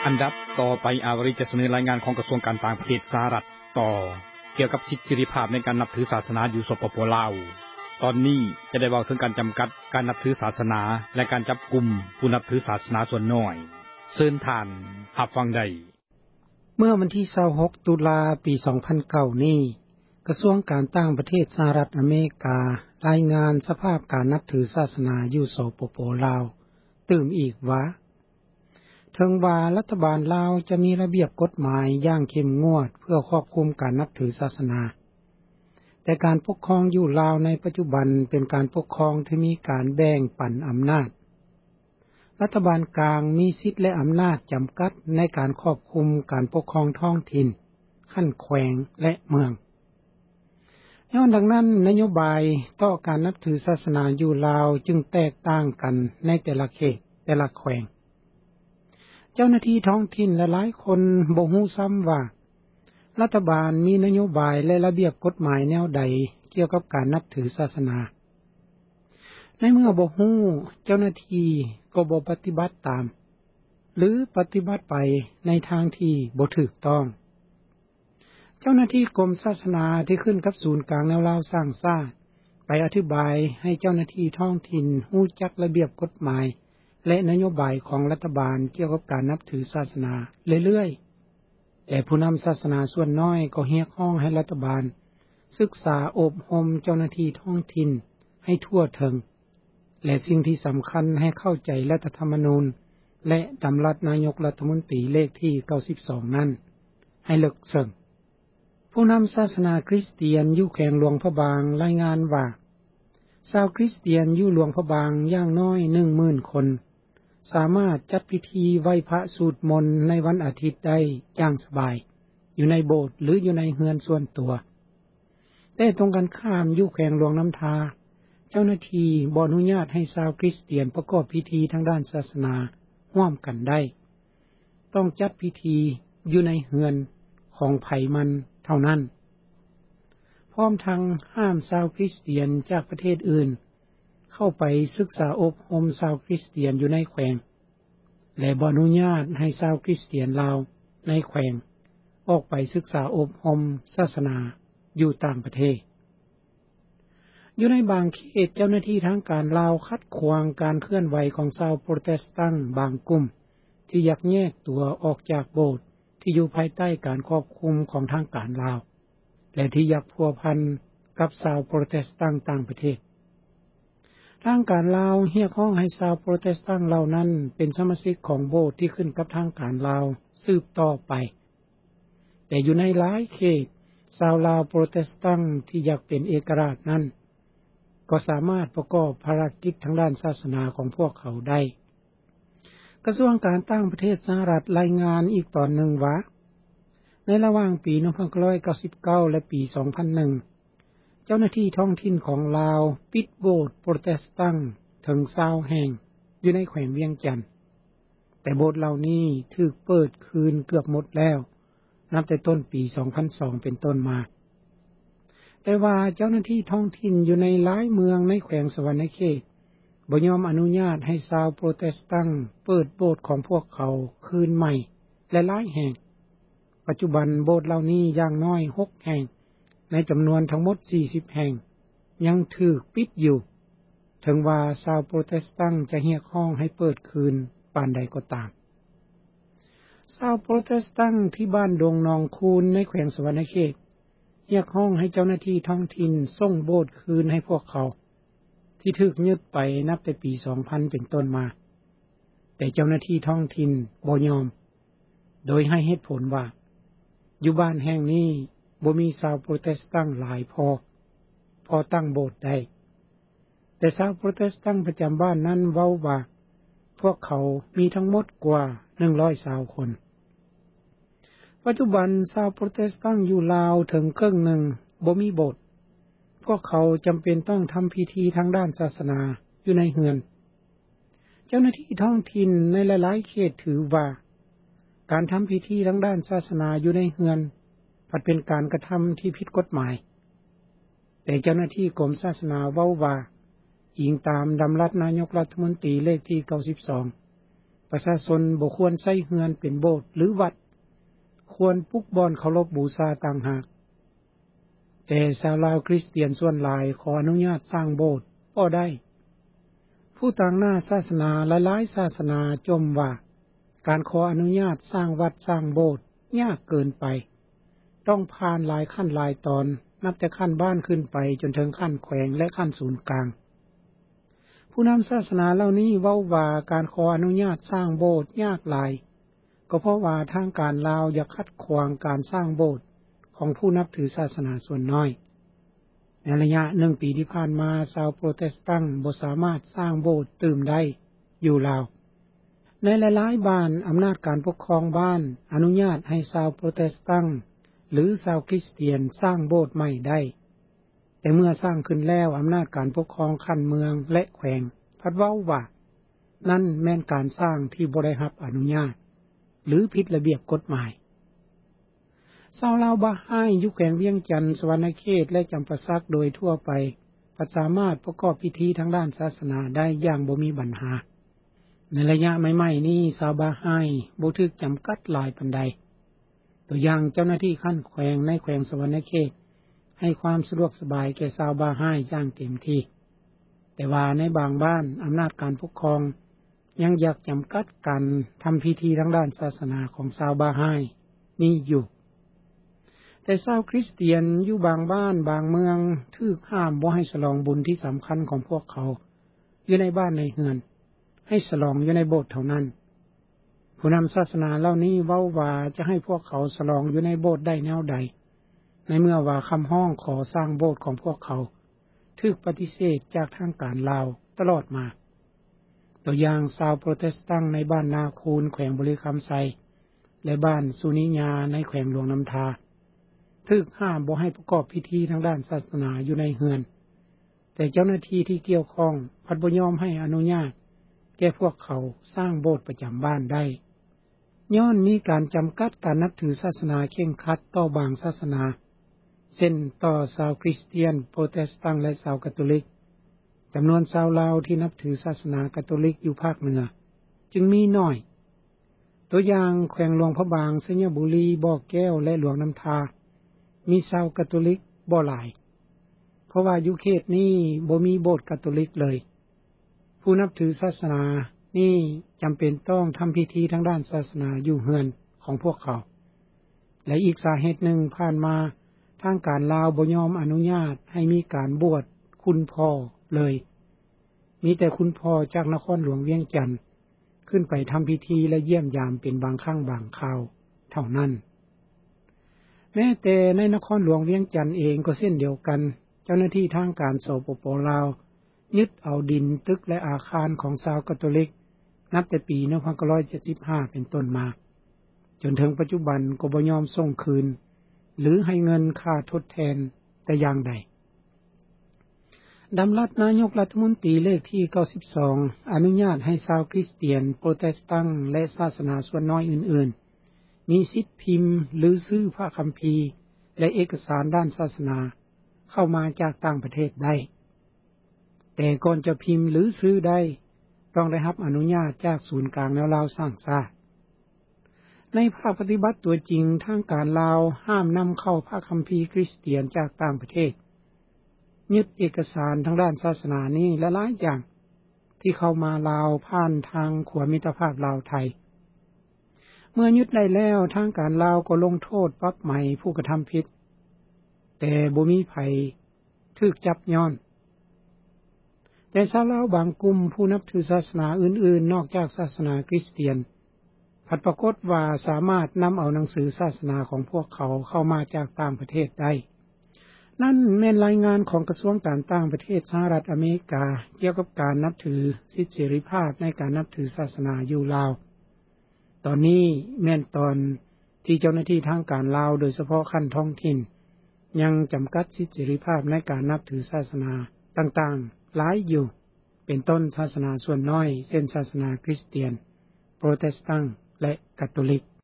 อันดับต่อไปอาวริจะเสนอรายงานของกระทรวงการต่างประเทศสหรัฐต่อเกี่ยวกับสิทธิเสรีภาพในการนับถือศาสนาอยู่สปป.ลาวตอนนี้จะได้เว้าถึงการจำกัดการนับถือศาสนาและการจับกุมผู้นับถือศาสนาส่วนน้อยเชิญท่านรับฟังได้เมื่อวันที่26ตุลาปี 2009นี้กระทรวงการต่างประเทศสหรัฐอเมริการายงานสภาพการนับถือศาสนาอยู่สปป.ลาวตื่มอีกว่าถึงว่ารัฐบาลลาวจะมีระเบียบกฎหมายอย่างเข้มงวดเพื่อควบคุมการนับถือศาสนาแต่การปกครองอยู่ลาวในปัจจุบันเป็นการปกครองที่มีการแบ่งปันอำนาจรัฐบาลกลางมีสิทธิและอำนาจจำกัดในการควบคุมการปกครองท้องถิ่นขั้นแขวงและเมืองย้อนดังนั้นนโยบายต่อการนับถือศาสนาอยู่ลาวจึงแตกต่างกันในแต่ละเขตแต่ละแขวงเจ้าหน้าที่ท้องถิ่นหลายๆคนบ่ฮู้ซ้ำว่ารัฐบาลมีนโยบายและระเบียบกฎหมายแนวใดเกี่ยวกับการนับถือศาสนาในเมื่อบ่ฮู้เจ้าหน้าที่ก็บ่ปฏิบัติตามหรือปฏิบัติไปในทางที่บ่ถูกต้องเจ้าหน้าที่กรมศาสนาที่ขึ้นกับศูนย์กลางแนวลาวสร้างชาติไปอธิบายให้เจ้าหน้าที่ท้องถิ่นรู้จักระเบียบกฎหมายและนโยบายของรัฐบาลเกี่ยวกับการนับถือศาสนาเรื่อยๆแต่ผู้นำศาสนาส่วนน้อยก็เรียกร้องให้รัฐบาลศึกษาอบรมเจ้าหน้าที่ท้องถิ่นให้ทั่วถึงและสิ่งที่สำคัญให้เข้าใจรัฐธรรมนูญและดำรัสนายกรัฐมนตรีเลขที่92นั้นให้ลึกซึ้งผู้นำศาสนาคริสเตียนอยู่แขวงหลวงพระบางรายงานว่าชาวคริสเตียนอยู่หลวงพระบางอย่างน้อย 10,000 คนสามารถจัดพิธีไหว้พระสวดมนต์ในวันอาทิตย์ได้อย่างสบายอยู่ในโบสถ์หรืออยู่ในเรือนส่วนตัวแต่ตรงกันข้ามอยู่แขวงหลวงน้ำทาเจ้าหน้าที่บ่อนุญาตให้ชาวคริสเตียนประกอบพิธีทางด้านศาสนาร่วมกันได้ต้องจัดพิธีอยู่ในเรือนของไผมันเท่านั้นพร้อมทั้งห้ามชาวคริสเตียนจากประเทศอื่นเข้าไปศึกษาอบรมชาวคริสเตียนอยู่ในแขวงและบ่อนุญาตให้ชาวคริสเตียนลาวในแขวงออกไปศึกษาอบรมศาสนาอยู่ต่างประเทศอยู่ในบางเขตเจ้าหน้าที่ทางการลาวคัดขวางการเคลื่อนไหวของชาวโปรเตสแตนต์บางกลุ่มที่อยากแยกตัวออกจากโบสถ์ที่อยู่ภายใต้การควบคุมของทางการลาวและที่อยากพัวพันกับชาวโปรเตสแตนต์ต่างประเทศทางการลาวเรียกร้องให้ชาวโปรเตสแตนต์เหล่านั้นเป็นสมาชิกของโบสถ์ที่ขึ้นกับทางการลาวสืบต่อไปแต่อยู่ในหลายเขตชาวลาวโปรเตสแตนต์ที่อยากเป็นเอกราชนั้นก็สามารถประกอบภารกิจทางด้านศาสนาของพวกเขาได้กระทรวงการต่างประเทศสหรัฐรายงานอีกตอนหนึ่งว่าในระหว่างปี 1999 และปี 2001 เจ้าหน้าที่ท้องถิ่นของลาวปิดโบสถ์โปรเตสแตนต์ถึง20แห่งอยู่ในแขวงเวียงจันทน์แต่โบสถ์เหล่านี้ถูกเปิดคืนเกือบหมดแล้วนับแต่ต้นปี 2002 เป็นต้นมาแต่ว่าเจ้าหน้าที่ท้องถิ่นอยู่ในหลายเมืองในแขวงสวรรณเขตบ่ยอมอนุญาตให้ชาวโปรเตสแตนต์เปิดโบสถ์ของพวกเขาคืนใหม่และหลายแห่งปัจจุบันโบสถ์เหล่านี้อย่างน้อย6แห่งในจำนวนทั้งหมด40แห่งยังถูกปิดอยู่ถึงว่าชาวโปรเตสแตนต์จะเรียกร้องให้เปิดคืนปานใดก็ตามชาวโปรเตสแตนต์ที่บ้านดงนองคูนในแขวงสวรรณเขตเรียกร้องให้เจ้าหน้าที่ท้องถิ่นส่งโบสถ์คืนให้พวกเขาที่ถูกยึดไปนับแต่ปี 2000 เป็นต้นมาแต่เจ้าหน้าที่ท้องถิ่นบ่ยอมโดยให้เหตุผลว่าอยู่บ้านแห่งนี้บ่มีชาวโปรเตสแตนต์หลายพอตั้งโบสถ์ได้แต่ชาวโปรเตสแตนต์ประจำบ้านนั้นเว้าว่าพวกเขามีทั้งหมดกว่า120คนปัจจุบันชาวโปรเตสแตนต์อยู่ลาวถึงครึ่งหนึ่งบ่มีโบสถ์พวกเขาจำเป็นต้องทำพิธีทางด้านศาสนาอยู่ในเรือนเจ้าหน้าที่ท้องถิ่นในหลายๆเขตถือว่าการทำพิธีทางด้านศาสนาอยู่ในเรือนเป็นการกระทำที่ผิดกฎหมายแต่เจ้าหน้าที่กรมศาสนาเว้าว่าอิงตามดำรัสนายกรัฐมนตรีเลขที่92 ประชาชนบ่ควรใช้เรือนเป็นโบสถ์หรือวัดควรปลุกบ่อนเคารพบูชาต่างหากแต่ชาวลาวคริสเตียนส่วนหลายขออนุญาตสร้างโบสถ์บ่ได้ผู้ต่างหน้าศาสนาหลายๆศาสนาจมว่าการขออนุญาตสร้างวัดสร้างโบสถ์ยากเกินไปต้องผ่านหลายขั้นหลายตอนนับแต่ขั้นบ้านขึ้นไปจนถึงขั้นแขวงและขั้นศูนย์กลางผู้นำศาสนาเหล่านี้เว้าว่าการขออนุญาตสร้างโบสถ์ยากหลายก็เพราะว่าทางการลาวอยากขัดขวางการสร้างโบสถ์ของผู้นับถือศาสนาส่วนน้อยในระยะ1 ปีที่ผ่านมาชาวโปรเตสแตนต์บ่สามารถสร้างโบสถ์ตื่มได้อยู่ลาวในหลายๆบ้านอำนาจการปกครองบ้านอนุญาตให้ชาวโปรเตสแตนต์หรือชาวคริสเตียนสร้างโบสถ์ใหม่ได้แต่เมื่อสร้างขึ้นแล้วอำนาจการปกครองขั้นเมืองและแขวงพัดเว้าว่านั่นแม่นการสร้างที่บ่ได้รับอนุญาตหรือผิดระเบียบกฎหมายชาวลาวบาฮายอยู่แขวงเวียงจันทน์สวรรณเขตและจำปาสักโดยทั่วไปสามารถประกอบพิธีทางด้านศาสนาได้อย่างบ่มีปัญหาในระยะใหม่ๆนี้ชาวบาฮายบ่ถูกจำกัดหลายปานใดตัวอย่างเจ้าหน้าที่ขั้นแขวงในแขวงสวรรณเขตให้ความสะดวกสบายแก่ชาวบาฮายอย่างเต็มที่แต่ว่าในบางบ้านอำนาจการปกครองยังอยากจำกัดการทำพิธีทางด้านศาสนาของชาวบาฮายมีอยู่แต่ชาวคริสเตียนอยู่บางบ้านบางเมืองถูกห้ามบ่ให้ฉลองบุญที่สำคัญของพวกเขาอยู่ในบ้านในเรือนให้ฉลองอยู่ในโบสถ์เท่านั้นผู้นำศาสนาเหล่านี้เว้าว่าจะให้พวกเขาฉลองอยู่ในโบสถ์ได้แนวใดในเมื่อว่าคำห้องขอสร้างโบสถ์ของพวกเขาถูกปฏิเสธจากทางการลาวตลอดมาตัวอย่างชาวโปรเตสแตนต์ในบ้านนาคูนแขวงบุรีคำไซและบ้านสุนิยาในแขวงหลวงน้ำทาถูกห้ามบ่ให้ประกอบพิธีทางด้านศาสนาอยู่ในเรือนแต่เจ้าหน้าที่ที่เกี่ยวข้องพัดบ่ยอมให้อนุญาตแก่พวกเขาสร้างโบสถ์ประจำบ้านได้ย้อนมีการจำกัดการนับถือศาสนาเคร่งครัดต่อบางศาสนาเช่นต่อชาวคริสเตียนโปรเตสแตนต์และชาวคาทอลิกจำนวนชาวลาวที่นับถือศาสนาคาทอลิกอยู่ภาคเหนือจึงมีน้อยตัวอย่างแขวงหลวงพระบางสัญบุรีบ่อแก้วและหลวงน้ำทามีชาวคาทอลิกบ่หลายเพราะว่าอยู่เขตนี้บ่มีโบสถ์คาทอลิกเลยผู้นับถือศาสนานี่จำเป็นต้องทำพิธีทางด้านศาสนาอยู่เรือนของพวกเขาและอีกสาเหตุหนึ่งผ่านมาทางการลาวบ่ยอมอนุญาตให้มีการบวชคุณพ่อเลยมีแต่คุณพ่อจากนครหลวงเวียงจันทน์ขึ้นไปทำพิธีและเยี่ยมยามเป็นบางครั้งบางคราวเท่านั้นแม้แต่ในนครหลวงเวียงจันทน์เองก็เช่นเดียวกันเจ้าหน้าที่ทางการสปป.ลาวยึดเอาดินตึกและอาคารของชาวคาทอลิกนับแต่ปี 1975 เป็นต้นมาจนถึงปัจจุบันก็บ่ยอมส่งคืนหรือให้เงินค่าทดแทนแต่อย่างใดดำรัสนายกรัฐมนตรีเลขที่ 92 อนุญาตให้ชาวคริสเตียนโปรเตสแตนต์และศาสนาส่วนน้อยอื่นๆมีสิทธิพิมพ์หรือซื้อพระคัมภีร์และเอกสารด้านศาสนาเข้ามาจากต่างประเทศได้แต่ก่อนจะพิมพ์หรือซื้อได้ต้องได้รับอนุญาตจากศูนย์กลางแนวลาวสร้างชาติในภาคปฏิบัติตัวจริงทางการลาวห้ามนำเข้าพระคัมภีร์คริสเตียนจากต่างประเทศยึดเอกสารทางด้านศาสนานี้หลายๆอย่างที่เข้ามาลาวผ่านทางขัวมิตรภาพลาวไทยเมื่อยึดได้แล้วทางการลาวก็ลงโทษปรับใหม่ผู้กระทำผิดแต่บ่มีไผถูกจับย้อนแต่ชาวลาวบางกลุ่มผู้นับถือศาสนาอื่นๆนอกจากศาสนาคริสเตียนผัดปรากฏว่าสามารถนำเอาหนังสือศาสนาของพวกเขาเข้ามาจากต่างประเทศได้นั่นแม่นรายงานของกระทรวงการต่างประเทศสหรัฐอเมริกาเกี่ยวกับการนับถือสิทธิเสรีภาพในการนับถือศาสนาอยู่ลาวตอนนี้แม่นตอนที่เจ้าหน้าที่ทางการลาวโดยเฉพาะขั้นท้องถิ่นยังจำกัดสิทธิเสรีภาพในการนับถือศาสนาต่างๆหลายอยู่เป็นต้นศาสนาส่วนน้อยเช่นศาสนาคริสเตียนโปรเตสแตนต์และคาทอลิก